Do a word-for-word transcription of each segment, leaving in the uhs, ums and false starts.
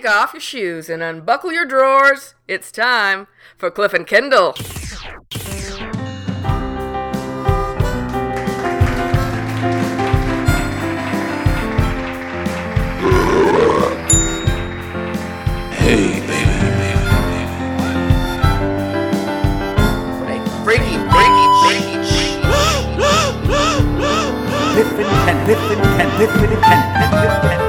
Take off your shoes and unbuckle your drawers. It's time for Cliff and Kendall. Hey, baby, baby, Hey, freaky, freaky, freaky. Cliff and Ken, Cliff and Ken, Cliff and Ken, Cliff and Ken.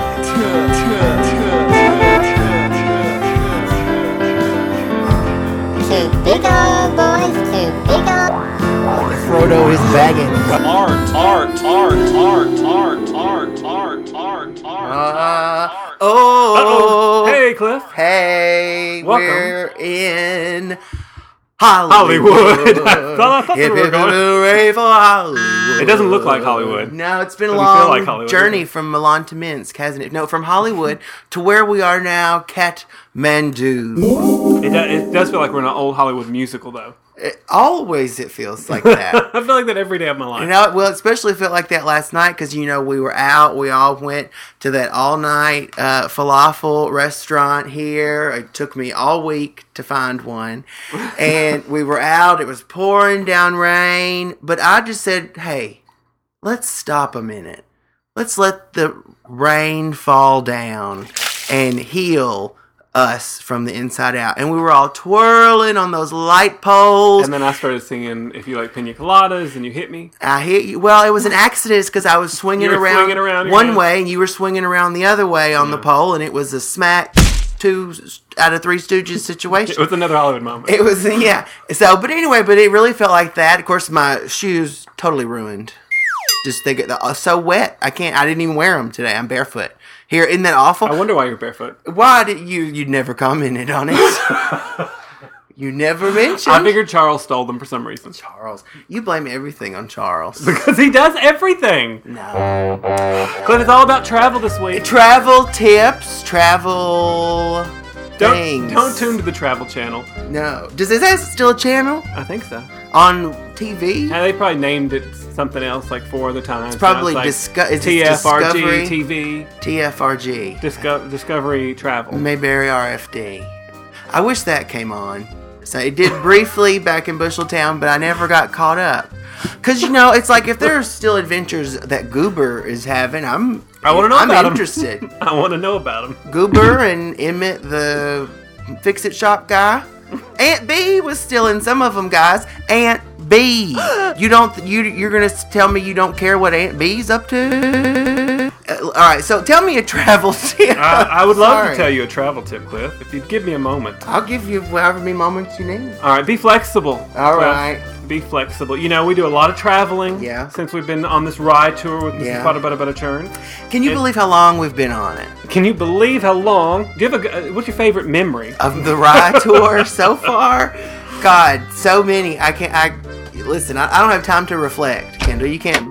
Two big old boys, two big old... Frodo is bagging. Art, art, art, art, art, art, art, art, art. Uh, oh, Hey, Cliff. hey, Welcome. we're in Hollywood. Hollywood. I thought that's Hip, where we were hip, going. hooray for Hollywood. It doesn't look like Hollywood. No, it's been a Doesn't long feel like Hollywood, journey does it? from Milan to Minsk, hasn't it? No, from Hollywood to where we are now, Kathmandu. It, do, it does feel like we're in an old Hollywood musical, though. It, always it feels like that. I feel like that every day of my life. You know, well, it especially felt like that last night because, you know, we were out. We all went to that all-night uh, falafel restaurant here. It took me all week to find one. And we were out. It was pouring down rain. But I just said, hey, let's stop a minute. Let's let the rain fall down and heal us from the inside out. And we were all twirling on those light poles. And then I started singing "If You Like Pina Coladas," and you hit me. I hit you. Well, it was an accident because I was swinging You were around, swinging around your one hand. way, and you were swinging around the other way on the pole, and it was a smack two out of Three Stooges situation. It was another Hollywood moment. It was, yeah. So, but anyway, but it really felt like that. Of course, my shoes totally ruined. Just they get uh, so wet. I can't. I didn't even wear them today. I'm barefoot. Here, isn't that awful? I wonder why you're barefoot. Why did you? You never commented on it. You never mentioned. I figured Charles stole them for some reason. Charles. You blame everything on Charles. Because he does everything. No. Cliff, it's all about travel this week. Travel tips, travel Don't, things. don't tune to the Travel Channel. No. Does this have still a channel I think so. on T V? Yeah, they probably named it something else like four other times. It's probably Now Disco- is it T F R G Discovery? T V, T F R G. Disco- Discovery Travel. Mayberry R F D. I wish that came on. So it did briefly back in Busheltown, but I never got caught up. Because, you know, it's like if there are still adventures that Goober is having, I'm I want to know I'm about 'em. interested. I want to know about them. Goober and Emmett, the fix-it shop guy. Aunt B was still in some of them, guys. Aunt B. You don't. You you're gonna tell me you don't care what Aunt B's up to? Uh, all right. So tell me a travel tip. I, I would love Sorry. to tell you a travel tip, Cliff, if you'd give me a moment. I'll give you however many moments you need. All right, be flexible. All Cliff. right. Be flexible. You know, we do a lot of traveling. Yeah. Since we've been on this ride tour with Missus Yeah. Potter Butter Butter Churn. Can you It- believe how long we've been on it? Can you believe how long? Do you have a, uh, what's your favorite memory? Of the ride tour so far? God, so many. I can't. I listen. I, I don't have time to reflect, Kendall. You can't.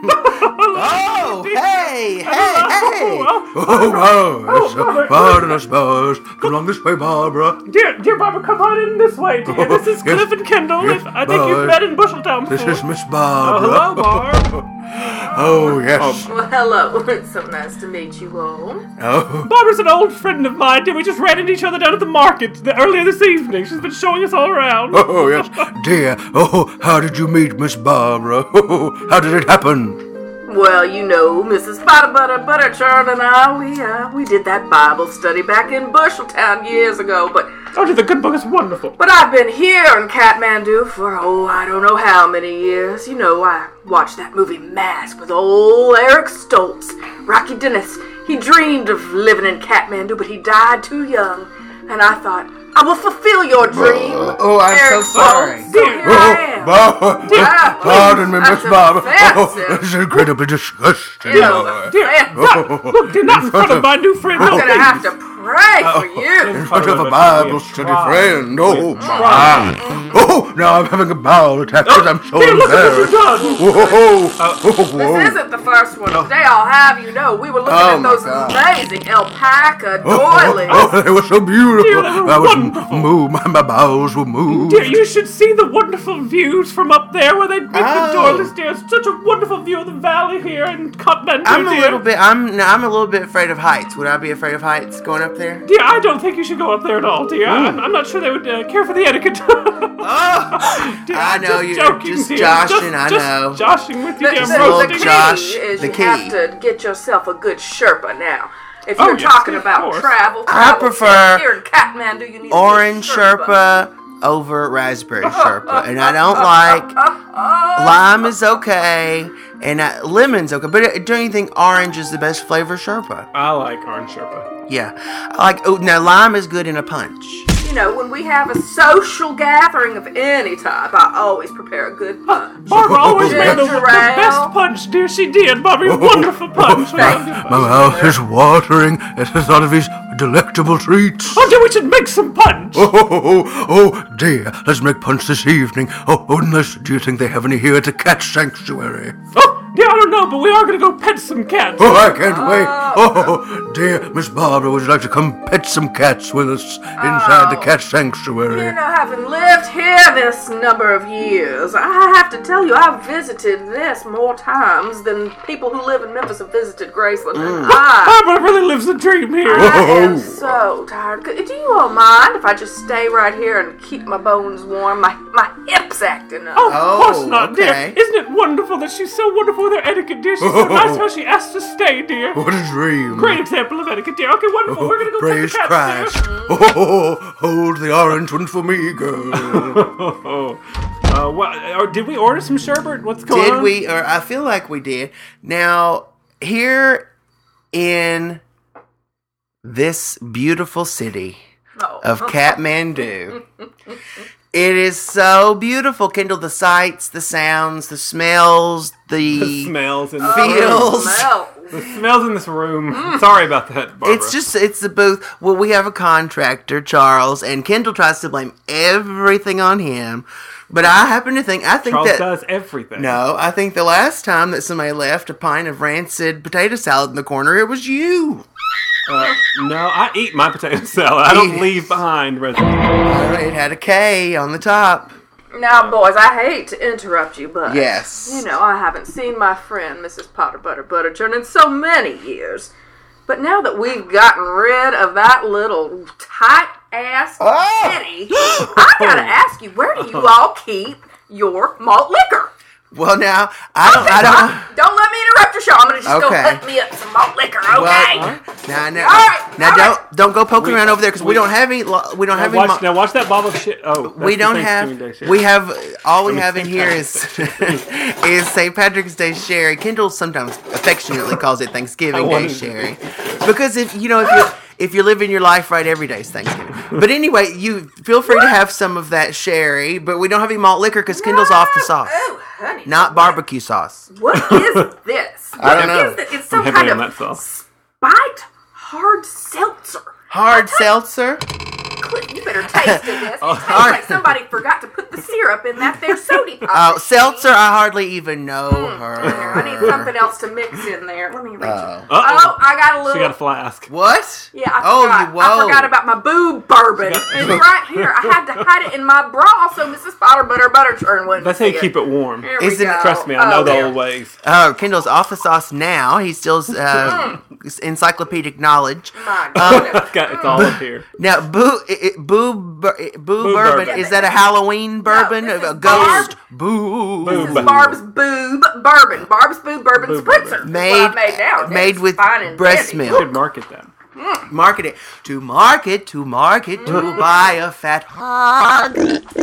Oh, hey, hey, hey! Oh, Oh, pardon us, boys. Come along this way, Barbara. Dear, dear Barbara, come on in this way, dear. This is Yes, Cliff and Kendall. yes, I think you've bye. met in Busheltown before. This is Miss Oh, Barbara. hello, Barb. Oh, yes. Well, hello. It's so nice to meet you all. Oh, Barbara's an old friend of mine, dear. We just ran into each other down at the market the, earlier this evening. She's been showing us all around. oh, yes. Dear. Oh, how did you meet Miss Barbara? Oh, how did it happen? Well, you know, Missus Potter Butter Butter Churn and I, we, uh, we did that Bible study back in Busheltown years ago, but... Oh, dear, the good book is wonderful. But I've been here in Kathmandu for, oh, I don't know how many years. You know, I watched that movie Mask with old Eric Stoltz. Rocky Dennis, he dreamed of living in Kathmandu, but he died too young. And I thought, I will fulfill your dream. Oh, I'm so Eric sorry. Stoltz. So here I am. Barbara. Ah, Pardon me, that's Miss Barbara. Oh, offensive. this is incredibly disgusting. You know, Dear, offensive. not, look, dear, not in front of my new friend. I'm No, gonna have to pray for you. In front of a Bible study friend. Oh, my. Oh, now I'm having a bowel attack because I'm so Dear, look at what you've embarrassed. done. Whoa, oh, This whoa. isn't the first one. Today I'll have you know we were looking Oh, at my those God. amazing alpaca Oh, oh, doilies. oh, they were so beautiful. Dear, they were I was wonderful. moved. My, my bowels were moved. Dear, you should see the wonderful views from up there where they make Oh. the doilies, dear. It's such a wonderful view of the valley here in Kathmandu, I'm a dear. little bit. I'm. No, I'm a little bit afraid of heights. Would I be afraid of heights going up up there? Dear, I don't think you should go up there at all, dear. I'm, I'm not sure they would uh, care for the etiquette. Oh, Dear, I I'm know just you're joking, just dear. joshing. Just, I just know. joshing with you, The, dear. the, Little the roasting. key Josh, is the you key. have to get yourself a good Sherpa now. If Oh, you're yes, talking of about course. travel, I travel prefer tips here in Kathmandu, you need Orange a good Sherpa. Sherpa over raspberry Sherpa, and I don't like lime is okay, and uh, lemon's okay. But do you think orange is the best flavor Sherpa? I like orange Sherpa. Yeah, I like. Oh, now lime is good in a punch. You know, when we have a social gathering of any type, I always prepare a good punch. Barbara always made the, the Ginger best ale. punch, dear. She did, Barbara. A wonderful punch. My mouth is watering at the thought of these delectable treats. Oh, dear, we should make some punch. Oh, oh, oh, oh, dear, let's make punch this evening. Oh, oh, unless, do you think they have any here at the cat sanctuary? Oh, dear, I don't know, but we are going to go pet some cats. Oh, I can't wait. Oh, dear, Miss Barbara, would you like to come pet some cats with us inside the cat You sanctuary? know, having lived here this number of years, I have to tell you, I've visited this more times than people who live in Memphis have visited Graceland. And I, Barbara really lives a dream here. I am so tired. Could- Do you all mind if I just stay right here and keep my bones warm? My my hips acting up. Oh, of course Oh, not, okay. dear. Isn't it wonderful that she's so wonderful with her etiquette, dear? She's so nice how she asked to stay, dear. What a dream. Great example of etiquette, dear. Okay, wonderful. We're going to go Praise pet the cats, Christ. dear. Oh, hold the orange one for me, girl. Oh, uh, what, or did we order some sherbet? What's going on? Did we? Or I feel like we did. Now here in this beautiful city Oh. of Kathmandu. It is so beautiful, Kendall. The sights, the sounds, the smells, the, The smells in the feels. Smell. The smells in this room. Sorry about that, Barbara. It's just, it's the booth. Well, we have a contractor, Charles, and Kendall tries to blame everything on him. But I happen to think, I think Charles that. does everything. No, I think the last time that somebody left a pint of rancid potato salad in the corner, it was you. Uh, no, I eat my potato salad. I don't Eat- leave behind residue. It had a K on the top. Now, boys, I hate to interrupt you, but Yes. you know, I haven't seen my friend Missus Potter Butter Butterchurn in so many years. But now that we've gotten rid of that little tight-ass Oh! kitty, I gotta ask you, where do you all keep your malt liquor? Well, now I don't. I don't. Don't let me interrupt your show. I'm gonna just go Okay. hook me up some malt liquor, okay? Well, now, now, All right, now all don't right. don't go poking We- around over there because we, we- don't have any. lo- We don't Now have watch, any. mo- now watch that bottle of shit. Oh, that's we the don't Thanksgiving have. Day shit. We have all we I mean, have in Saint here is is Saint Patrick's Day sherry. Kendall sometimes affectionately calls it Thanksgiving I Day wanted to. sherry because if you know if you if you're living your life right, every day is Thanksgiving. But anyway, you feel free to have some of that sherry, but we don't have any malt liquor because Kendall's off the sauce, Oh, honey. not barbecue sauce. What is this? I don't What know. is this? It's some I'm kind heavy on of that sauce. spiked hard seltzer. Hard seltzer. Clint, you better taste of this. It Oh, tastes hard- like somebody forgot to put the syrup in that there soda pop. Oh, seltzer. I hardly even know her. I need something else to mix in there. Let me reach it. Oh. Oh, Uh-oh. I got a little. She got a flask. What? Yeah, I oh, forgot. you whoa. I forgot about my boob bourbon. She got- It's right here. I had to hide it in my bra so Missus Potter Butter Butterchurn wouldn't That's how you see keep it warm. Here we Isn't it- go. Trust me, I know Oh, the there. old ways. Oh, Kendall's off the sauce now. He still's uh, encyclopedic knowledge. My goodness. It's got it's all up here. Now, boo, it, it- boo, bur- it- boo, Boo bourbon. bourbon. Is that a Halloween bourbon? this is a ghost? Boo. Boo. This is Barb's Boob Bourbon. Barb's Boob Bourbon Boob Spritzer. bourbon. That's what I Made- made now. made It's with fine and breast dandy. milk. You could market that. Market it. To market, to market, to buy a fat hog.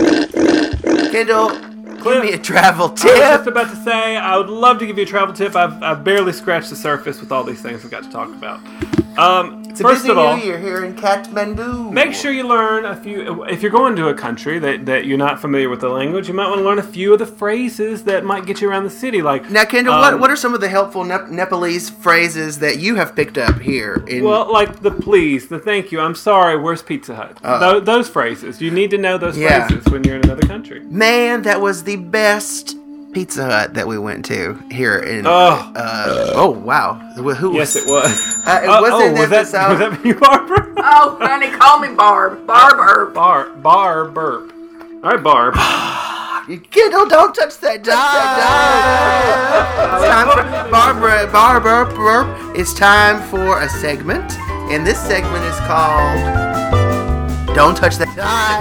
Kendall, give me a travel I was tip. just about to say, I would love to give you a travel tip. I've, I've barely scratched the surface with all these things we've got to talk about. Um, It's a first busy of all, New Year here in Kathmandu. make sure you learn a few. If you're going to a country that, that you're not familiar with the language, you might want to learn a few of the phrases that might get you around the city. Like Now, Kendall, um, what, what are some of the helpful Nep- Nepalese phrases that you have picked up here? In, Well, like the please, the thank you, I'm sorry, where's Pizza Hut? Tho- those phrases. You need to know those Yeah. phrases when you're in another country. man, that was the best Pizza Hut that we went to here in. Oh. Uh, oh wow! Who who Yes, was? it was. Uh, it Uh, wasn't oh, an was that, episode- was that you, Barbara? Oh, honey, call me Barb. Barb Herb. Bar, bar, burp. All right, Barb. Kendall, don't touch that dial. It's time for Barbara. Barbara, burp. It's time for a segment And this segment is called Don't Touch That.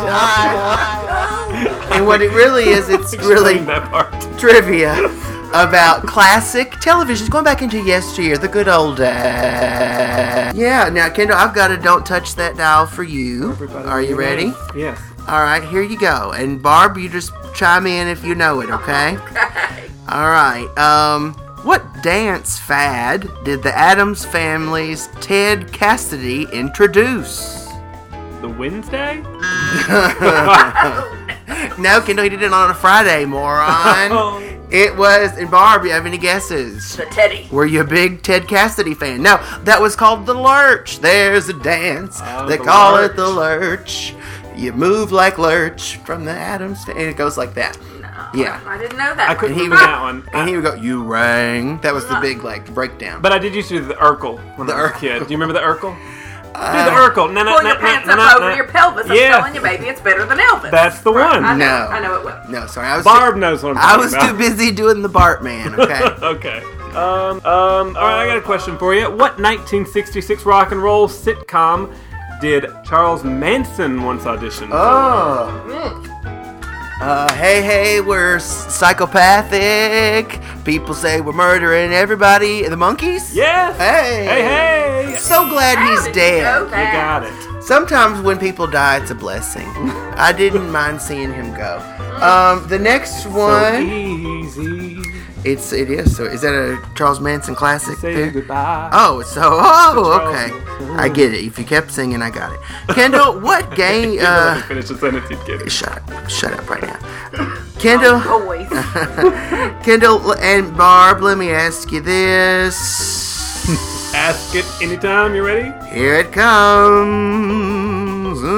And what it really is, it's really Explain that part. trivia about classic televisions, going back into yesteryear, the good old days. Yeah, now Kendall, I've got a Don't Touch That dial for you. Everybody Are you ready? Yes. All right, here you go. And Barb, you just chime in if you know it, okay? Okay. All right. Um, what dance fad did the Addams Family's Ted Cassidy introduce? The Wednesday? No, Kendall, he did it on a Friday, moron. Oh. It was, and Barb, you have any guesses? The Teddy. Were you a big Ted Cassidy fan? No, that was called the Lurch. There's a dance. Oh, they the call Lurch. it the Lurch. You move like Lurch from the Addams Family. And it goes like that. No, Yeah. I didn't know that. I couldn't And he remember would- that one. And he would go, you rang. That was the big, like, breakdown. But I did used to do the Urkel when The I was a Urkel. kid. Do you remember the Urkel? Uh, do the Urkel. No, no, Pull no, your no, pants no, up no, over no. your pelvis. I'm Yeah. telling you, baby, it's better than Elvis. That's the one. I know, No. I know it will. No, sorry. I was Barb too, knows what I'm I talking was about. too busy doing the Bartman, okay? Okay. Um, um, all right, I got a question for you. What nineteen sixty-six rock and roll sitcom did Charles Manson once audition for? Oh. Uh, hey, hey, we're psychopathic. People say we're murdering everybody. The Monkeys? Yes! Hey. Hey, hey! So glad How he's did you know dead. that? You got it. Sometimes when people die, it's a blessing. I didn't mind seeing him go. Um, the next So one, easy. it's it is. So is that a Charles Manson classic? Say there? goodbye. Oh, so oh, Charles okay. Manson. I get it. If you kept singing, I got it. Kendall, what game? You uh, Uh, finish the sentence, you'd get it. shut up! Shut up right now, Kendall. Always. Kendall and Barb, let me ask you this. Ask it anytime you're ready. Here it comes.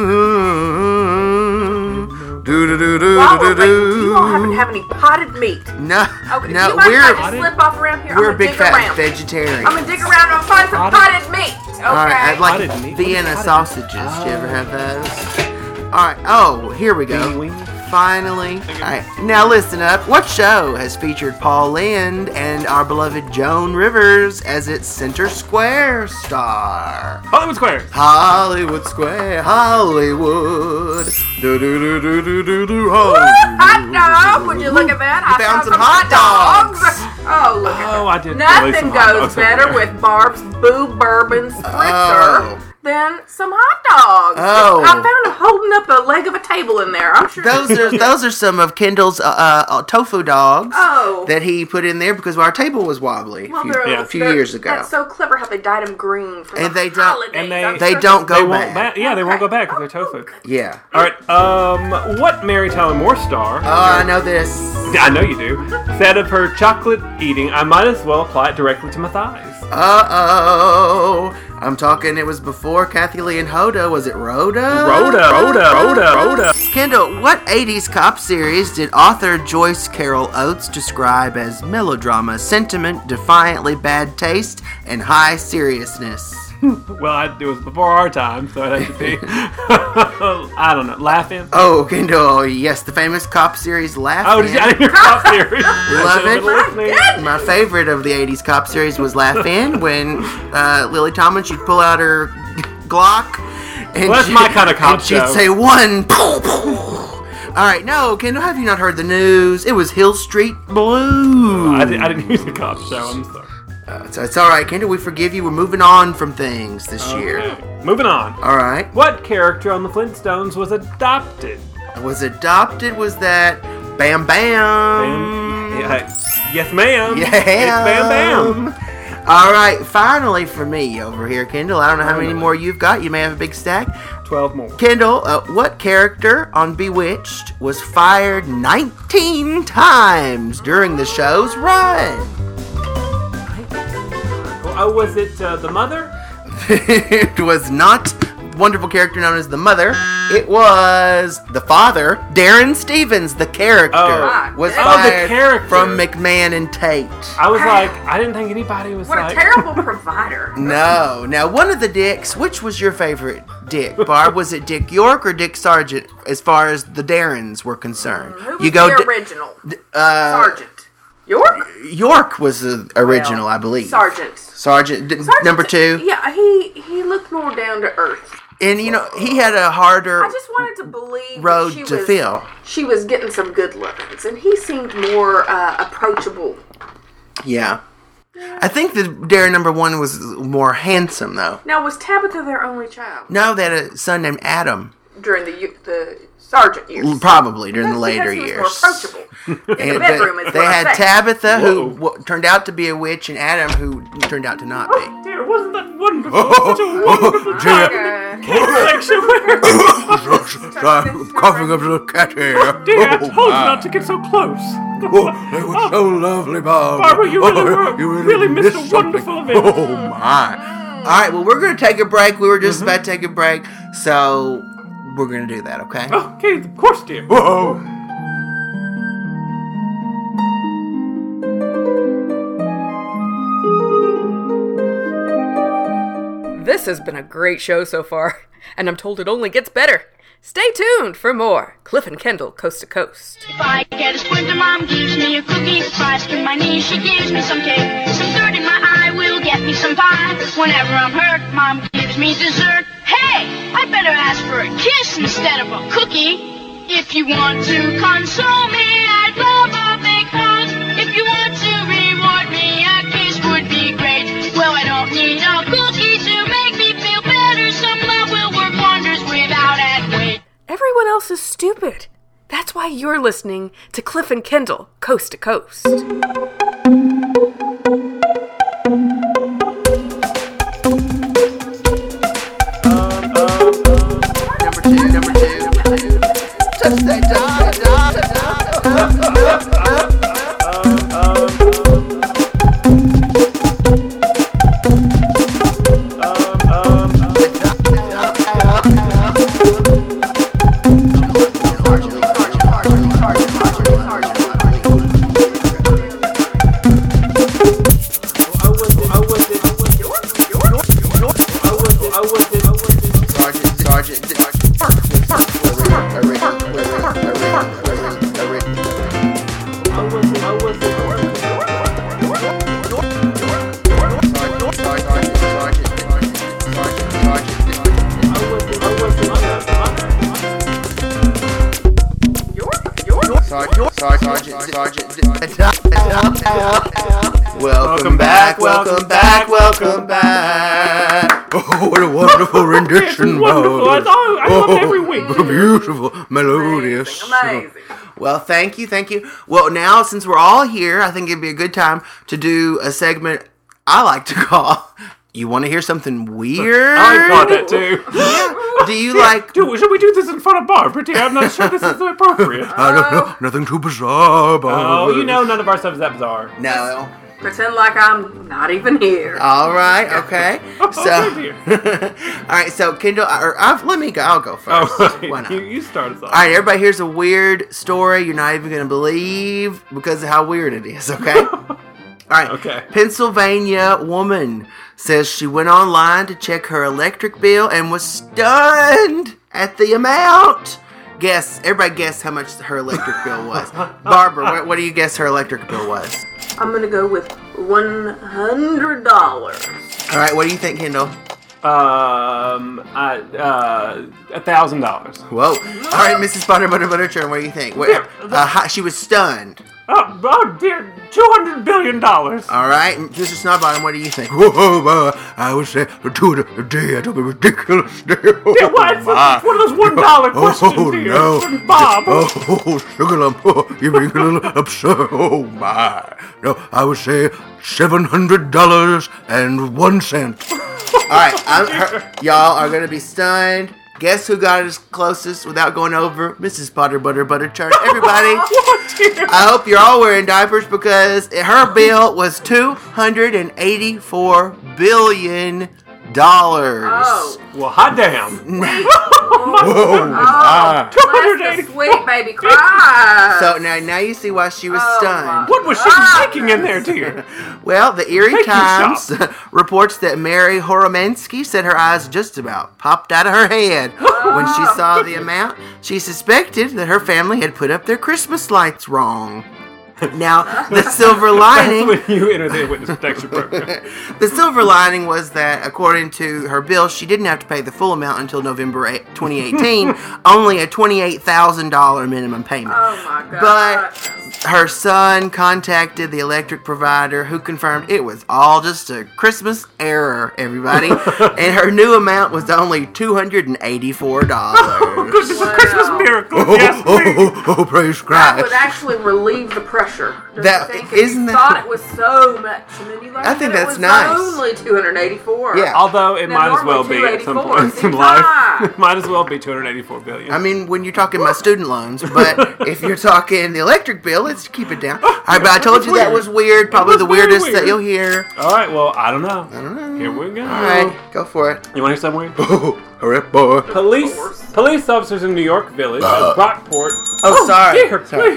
Do do do do While do we're waiting, do you all happen to do. have any potted meat? No, Okay, no, do you mind if I we're just slip off around here? we're I'm big gonna dig fat around. vegetarians. I'm gonna dig around and find some Potted- potted meat. Okay. All right, I'd like Potted meat? Vienna What is sausages. Do you ever have those? All right. Oh, here we go. Wing. Finally. All right. Now listen up. What show has featured Paul Lynde and our beloved Joan Rivers as its center square star? Hollywood Square. Hollywood Square, Hollywood. Do do do do do do do. Hot dog! Would you look at that? I found found some hot dogs. Oh, look at Oh, that. I did really some Nothing hot goes dogs better over there. with Barb's Boo Bourbon Spritzer Oh. than some hot dogs. Oh. I found him holding up a leg of a table in there. I'm sure. Those are those are some of Kendall's uh, uh, tofu dogs Oh. that he put in there because our table was wobbly Well, a few, they're- Yeah. a few they're- years ago. That's so clever how they dyed them green for And the they don't- holidays. and they- I'm They sure don't go They back. won't back. Yeah, they won't go back because they're tofu. Yeah. All right. Um, what Mary Tyler Moore star? Oh, I know this. I know you do. Said of her chocolate eating, I might as well apply it directly to my thighs. Uh oh. I'm talking. It was before Kathy Lee and Hoda. Was it Rhoda? Rhoda, Rhoda, Rhoda, Rhoda. Kendall, what eighties cop series did author Joyce Carol Oates describe as melodrama, sentiment, defiantly bad taste, and high seriousness? Well, I, it was before our time, so it had to be. I don't know. Laughing. Oh, Kendall, yes, the famous cop series Laugh-In. Oh, did you? I didn't hear cop theory. Love it. Listening. My favorite of the eighties cop series was Laugh-In when uh, Lily Tomlin, she'd pull out her Glock. And Well, that's she- my kind of cop and she'd show. say one. All right, no, Kendall, have you not heard the news? It was Hill Street Blues. I, did, I didn't use the cop show. I'm sorry. Uh, so it's all right, Kendall. We forgive you. We're moving on from things this year. Okay. Moving on. All right. What character on the Flintstones was adopted? Was adopted? Was that Bam Bam? Bam. Yeah, yes, ma'am. Yeah. It's Bam Bam. All right. Finally, for me over here, Kendall. I don't know how many more you've got. You may have a big stack. Twelve more. Kendall, uh, what character on Bewitched was fired nineteen times during the show's run? Oh, was it uh, the mother? It was not wonderful character known as the mother. It was the father, Darren Stevens, the character, Oh. was Oh, the fired character. from McMahon and Tate. I was like, I didn't think anybody was What like. a terrible provider. No. Now, one of the Dicks, which was your favorite Dick, Barb? Was it Dick York or Dick Sargent as far as the Darrens were concerned? Who was you go the Di- original? uh, Sergeant. York? York was the original, Well, I believe. Sergeant. Sergeant, d- Sergeant- number two. Yeah, he he looked more down to earth. And, you know, he had a harder I just wanted to believe that road she to was, fill. She was getting some good lookings, and he seemed more uh, approachable. Yeah. I think the dare number one was more handsome, though. Now, was Tabitha their only child No, they had a son named Adam. during the you- the sergeant years? Probably during the That's later because he year. was more approachable. In the And bedroom, they is they what I'm had saying. Tabitha, who Whoa. w- turned out to be a witch, and Adam, who turned out to not be. Oh, dear, wasn't that wonderful? Such a wonderful time. Okay. Section. I'm coughing up to the cat here. Dear, I Oh, told you my. not to get so close. Oh, they were so lovely, Barbara. Barbara, you really Oh, were- you really missed a something. wonderful event. Oh, my. All right, well, we're going to take a break. We were just Mm-hmm. about to take a break, so we're going to do that, okay? Okay, of course, dear. Whoa. This has been a great show so far, and I'm told it only gets better. Stay tuned for more Cliff and Kendall Coast to Coast. If I get a splinter, Mom gives me a cookie. If I skin my knee, she gives me some cake. Some dirt in my eye will get me some pie. Whenever I'm hurt, Mom gives me dessert. Hey, I better ask for a kiss instead of a cookie. If you want to console me, I'd love a big hug. If you want to reward me, a kiss would be great. Well, I don't need a cookie to make me feel better. Some love will work wonders without add weight. Everyone else is stupid. That's why you're listening to Cliff and Kendall Coast to Coast. Number two, number two, number two. Touch that dot, dot, dot. Sergeant, Sergeant, Welcome back, welcome back, welcome back. Oh, what a wonderful rendition, wonderful. I Barbara. love- I love every week. Oh, beautiful, melodious. Amazing. Well, thank you, thank you. Well, now since we're all here, I think it'd be a good time to do a segment I like to call You Want to Hear Something Weird? I caught that too. Do you like... Do, should we do this in front of Barbara, dear? I'm not sure this is appropriate. I don't know, nothing too bizarre, Barbara. Oh, you know none of our stuff is that bizarre. No. Pretend like I'm not even here. All right, okay. So, Okay, dear. all right, so Kendall, or I've, let me go. I'll go first. Oh, Why not? you, you start us off. All right, everybody, here's a weird story you're not even going to believe because of how weird it is, okay? All right. Okay. Pennsylvania woman says she went online to check her electric bill and was stunned at the amount. Guess, everybody guess how much her electric bill was. Barbara, what, what do you guess her electric bill was? I'm gonna go with one hundred dollars. All right, what do you think, Kendall? Um, I, uh, a thousand dollars. Whoa. All right, Missus Butter, Butter, Butterchurn, what do you think? What, uh, how, she was stunned. Oh, oh dear, two hundred billion dollars. All right, Mister Snowbottom, what do you think? Whoa, uh, I would say two a day. That'll be ridiculous. Yeah, what? It's, it's one of those one dollar questions Oh, here no. from Bob. Oh, sugar lump. Oh, you're being a little absurd. Oh, my. No, I would say seven hundred dollars and one cent. All right, I'm, her, y'all are going to be stunned. Guess who got us closest without going over? Missus Butter, Butter, Butterchurn. Everybody, Oh, dear. I hope you're all wearing diapers because her bill was two hundred eighty-four billion dollars. Oh, Well, hot damn. Whoa, my. two hundred bless eighty. the sweet baby cry. So now, now you see why she was Oh, stunned. What was she making in there, dear? Well, the Erie Thank you, Times reports that Mary Horomensky said her eyes just about popped out of her head when she saw the amount. She suspected that her family had put up their Christmas lights wrong. Now, the silver That's lining... when you enter the witness protection program. The silver lining was that, according to her bill, she didn't have to pay the full amount until November eighth, twenty eighteen, only a twenty-eight thousand dollars minimum payment. Oh my god. But her son contacted the electric provider, who confirmed it was all just a Christmas error, everybody. And her new amount was only two hundred eighty-four dollars. This is a Wow. Christmas miracle. Oh, Yes, oh, please. oh, oh, praise that would Christ. actually relieve the pressure. Don't That- you think? If isn't you that- thought it was so much, and then you learned I think that that's it was nice. only two hundred eighty-four. Yeah. Although it Now, might as well normally be at some 284 point in seems life. high. It might as well be two hundred eighty-four billion. I mean, when you're talking my student loans, but if you're talking the electric bill, let's keep it down. All right, but I told you that was weird. Probably was the very weirdest weird. that you'll hear. All right, well, I don't know. I don't know. Here we go. All right, go for it. You want to hear something weird? Oh, hurry up, boy. Police police officers in New York Village at Brockport. Oh, sorry. Dear, Sorry.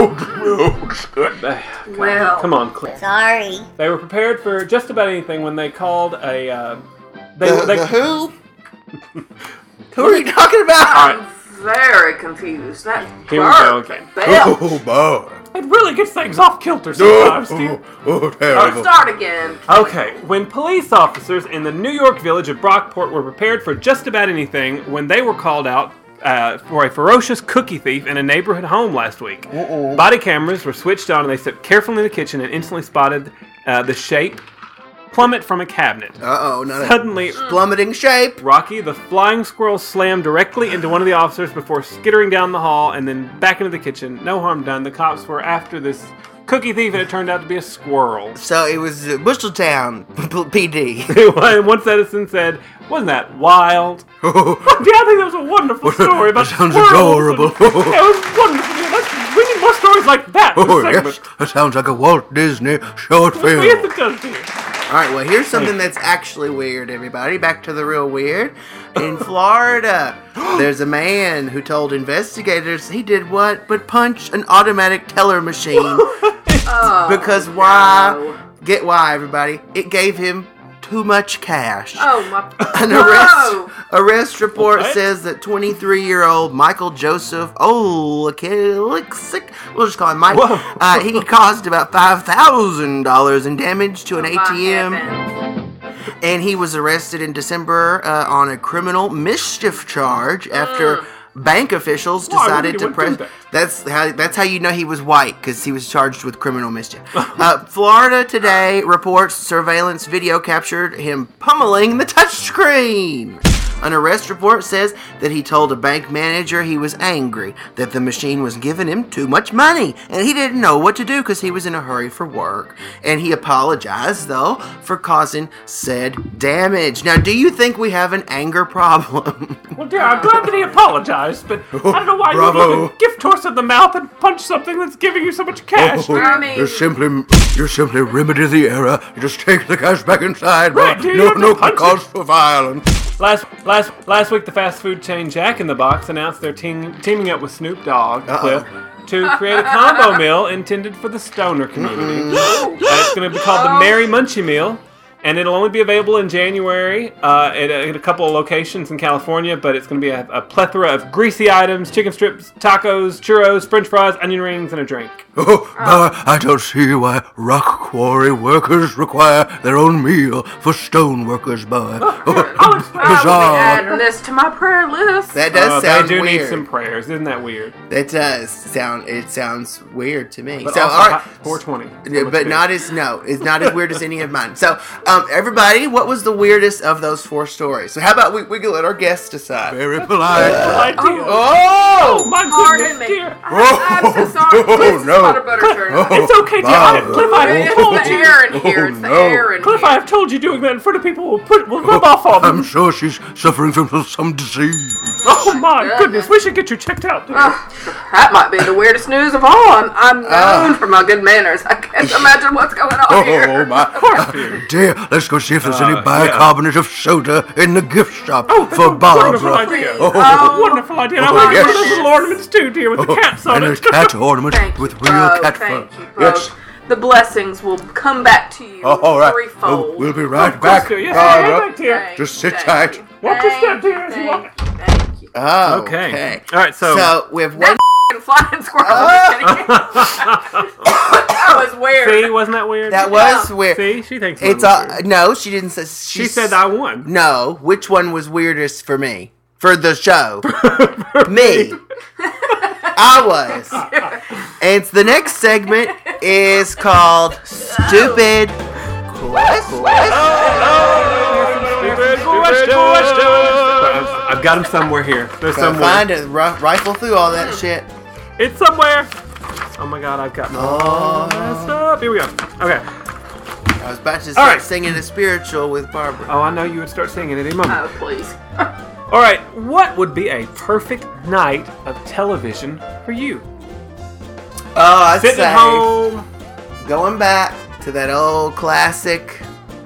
please. Well, Come on, Cliff. Sorry. They were prepared for just about anything when they called a. Uh, they, The, they, the who? Who are you talking about? All right, I'm very confused. That Here we Bert, go again. Bell. Oh, boy. it really gets things off kilter Oh, sometimes, Steve. oh, oh, Let's terrible. start again. Okay, when police officers in the New York village of Brockport were prepared for just about anything when they were called out uh, for a ferocious cookie thief in a neighborhood home last week. Uh-oh. Body cameras were switched on and they stepped carefully in the kitchen and instantly spotted uh, the shape plummet from a cabinet. Uh-oh, not a Suddenly, plummeting shape. Rocky, the flying squirrel, slammed directly into one of the officers before skittering down the hall and then back into the kitchen. No harm done. The cops were after this cookie thief and it turned out to be a squirrel. So it was uh, Busheltown P D. And one citizen said, "Wasn't that wild?" Oh, Yeah, I think that was a wonderful story about that sounds squirrels adorable. and- yeah, it was wonderful. Yeah, that's, we need more stories like that. in oh this segment. yes, that sounds like a Walt Disney short film. Yes, it does, dear. All right, well, here's something that's actually weird, everybody. Back to the real weird. In Florida, there's a man who told investigators he did what but punch an automatic teller machine. Oh, Because why? no. Get why, everybody. It gave him too much cash. Oh my. An No. arrest, arrest report What? says that twenty-three-year-old Michael Joseph Olekzik, we'll just call him Mike, Whoa. uh, he caused about five thousand dollars in damage to an My A T M, heavens. and he was arrested in December uh, on a criminal mischief charge after bank officials Why would decided to anyone press. do that? That's how. That's how you know he was white, because he was charged with criminal mischief. uh, Florida Today reports surveillance video captured him pummeling the touchscreen. An arrest report says that he told a bank manager he was angry that the machine was giving him too much money and he didn't know what to do because he was in a hurry for work. And he apologized, though, for causing said damage. Now, do you think we have an anger problem? Well, dear, I'm glad that he apologized, but I don't know why you would Bravo. look a gift horse in the mouth and punch something that's giving you so much cash. Oh, I mean- you simply, you simply remedy the error. You just take the cash back inside. Right, boy. do you no, have to no punch cause for violence. Last last last week, the fast food chain Jack in the Box announced they're team, teaming up with Snoop Dogg, Cliff, to create a combo meal intended for the stoner community. And it's going to be called the Merry Munchie Meal, and it'll only be available in January uh, at, a, at a couple of locations in California. But it's going to be a, a plethora of greasy items: chicken strips, tacos, churros, French fries, onion rings, and a drink. Oh, but I don't see why rock quarry workers require their own meal for stone workers, boy. Oh, I'll be bizarre. adding this to my prayer list. That does Uh, sound they do weird. need some prayers. Isn't that weird? That does sound. It sounds weird to me. But so, also all right. four twenty. Yeah, but not as no, it's not as weird as any of mine. So, um, everybody, what was the weirdest of those four stories? So, how about we we can let our guests decide? Very polite. idea. Oh, Oh my Pardon goodness, me. dear. I'm so sorry. Oh, This is no. butter butter turn. Oh, It's okay, dear. I, Bob. Cliff, I It's have told the you. air in here. It's the no. air in Cliff, here. I have told you doing that in front of people will put will rub off on I'm them. sure she's suffering from some disease. Oh my goodness, we should get you checked out, dear. That might be the weirdest news of all. I'm, I'm known for my good manners. I can't imagine what's going on Oh, here. my. Uh, dear, let's go see if there's any Uh, bicarbonate of soda in the gift shop Oh, that's for a wonderful Barbara. idea. Oh, Oh, Wonderful idea. And I Oh, want yes. one of those little ornaments too, dear, with the cats on and a it. cat ornament thank with you, real Bo. cat fur. Thank you, Bo. Yes. The blessings will come back to you Oh, all right. threefold. Oh, we'll be right Of course, back. dear. Yes, Barbara. right back, dear. Thank Just you, sit thank tight. you. Walk your Thank step, dear, you, as you walk. Thank you. Thank you. oh, Okay. okay. All right, so- so we have one. flying squirrel. That was weird. See, wasn't that weird? That was weird. See, she thinks it It's was all weird. no. She didn't say. She, She said I won. No. Which one was weirdest for me for the show? Me. I was. And the next segment is called Stupid Questions. I've got him somewhere here. There's So somewhere. find it, ri- rifle through all that shit. It's somewhere. Oh my god, I've got my all messed up. Here we go. Okay. I was about to All start right. singing a spiritual with Barbara. Oh, I know you would start singing at any moment. Oh, please. All right. What would be a perfect night of television for you? Oh, I'd Sitting say at home. going back to that old classic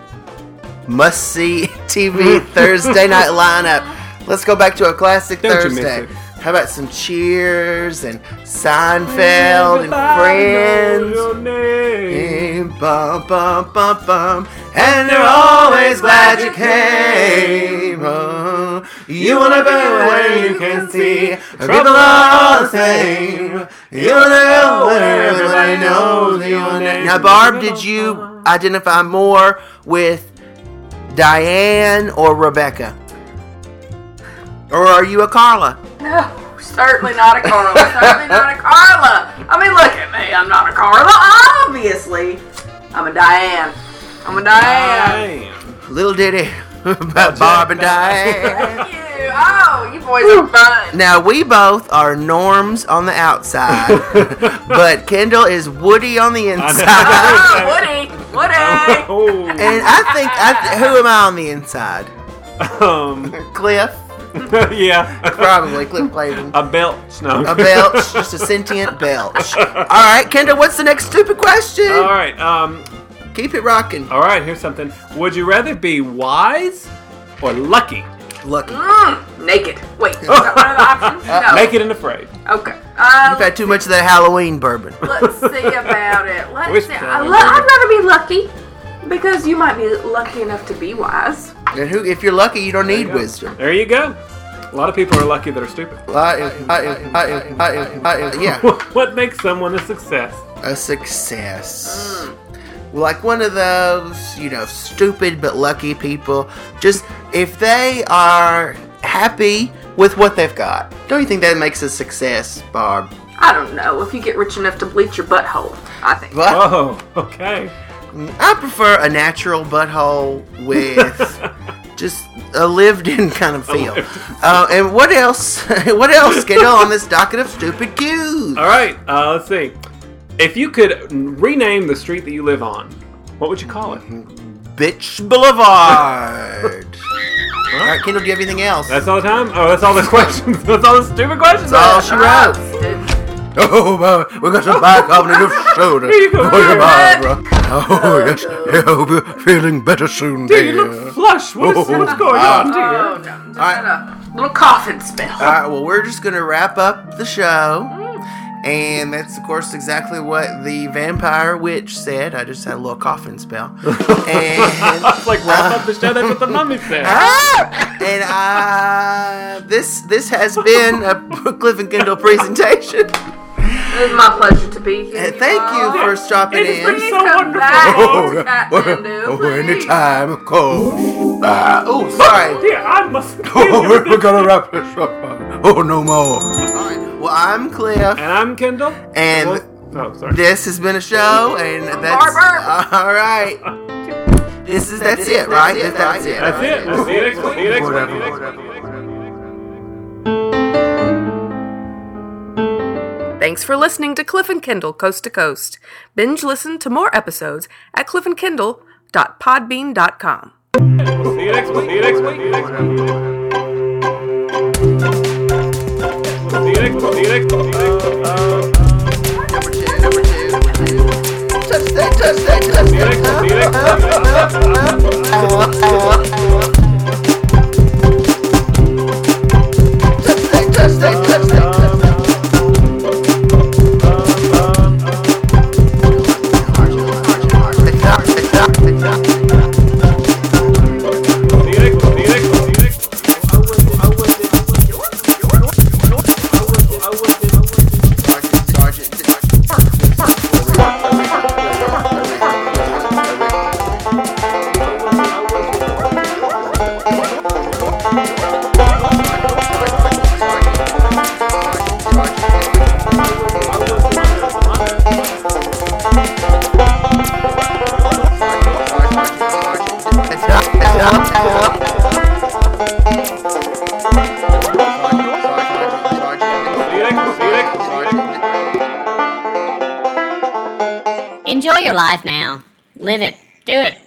must-see T V Thursday night lineup. Let's go back to a classic Don't you miss Thursday. it. How about some Cheers and Seinfeld and Friends? Your name. Hey, bum, bum, bum, bum. And they're always glad you came. Oh, you wanna be where you can see trouble all the same. You wanna go where everybody knows your name. Now, Barb, did you identify more with Diane or Rebecca? Or are you a Carla? No, certainly not a Carla. Certainly not a Carla. I mean, look at me. I'm not a Carla. Obviously. I'm a Diane. I'm a Diane. Damn. Little ditty about Barb and Diane. Thank you. Oh, you boys are fun. Now, we both are Norms on the outside, but Kendall is Woody on the inside. Oh, Woody. Woody. Oh. And I think, I, who am I on the inside? Um. Cliff? Yeah. Probably Cliff Clavin. A belch. No. A belch, just a sentient belch. All right, Kendall, what's the next stupid question? All right. Um. Keep it rocking. All right. Here's something. Would you rather be wise or lucky? Lucky. Mm, naked. Wait, is that one of the options? No. Naked and afraid. Okay. Uh, You've had too much of that Halloween bourbon. let's see about it. Let's Wish see. that I was lo- I'd rather be lucky because you might be lucky enough to be wise. And who, if you're lucky, you don't need There you go. wisdom. There you go. A lot of people are lucky that are stupid. I am, I am, I am, I am, I am, yeah. What makes someone a success? A success. Like one of those, you know, stupid but lucky people. Just, if they are happy with what they've got, don't you think that makes a success, Barb? I don't know. If you get rich enough to bleach your butthole, I think. But Oh, okay. I prefer a natural butthole with just a lived-in kind of feel. Uh, and what else? What else, Kendall, on this docket of stupid cues? All right. Uh, let's see. If you could rename the street that you live on, what would you call it? Bitch Boulevard. All right, Kendall, do you have anything else? That's all the time? Oh, that's all the questions. That's all the stupid questions. That's all she Ah, wrote. stupid. Oh, uh, we got some bicarbonate of soda Here you go. for you, Barbara. Oh, yes. I hope you're feeling better soon, Dude, dear. you look flush. What is, Oh, what's going wow. on, Oh, dear? no. Just right. had a little coughing spell. All right, well, we're just going to wrap up the show. And that's, of course, exactly what the vampire witch said. I just had a little coughing spell. And, It's like wrap up the show. That's what the mummy said. ah! and uh, this this has been a Cliff and Kendall presentation. It is my pleasure to be here. And thank you for stopping It has been in. so Come wonderful. back. Oh, yeah. Kathmandu, oh, please. anytime, of course. Uh, oh, sorry. Dear, I must. Oh, we're, we're gonna wrap this up. Oh, no more. All right. Well, I'm Cliff. And I'm Kendall. And oh, sorry. this has been a show, and that's Barber. all right. This is that's it, right? That's it. That's it. We'll see you next week. See you next week. Whatever, See you next whatever. week. Thanks for listening to Cliff and Kendall Coast to Coast. Binge listen to more episodes at cliff and kendall dot podbean dot com. See you next week. See you next week. See you next week. See you next week. See you next week. Number two, number two, number two. Touch that, touch that, touch See you next week. See you next week. that. Touch that, touch that, touch that. See you next week. See you next week. See you next week. Enjoy your life now. Live it. Do it.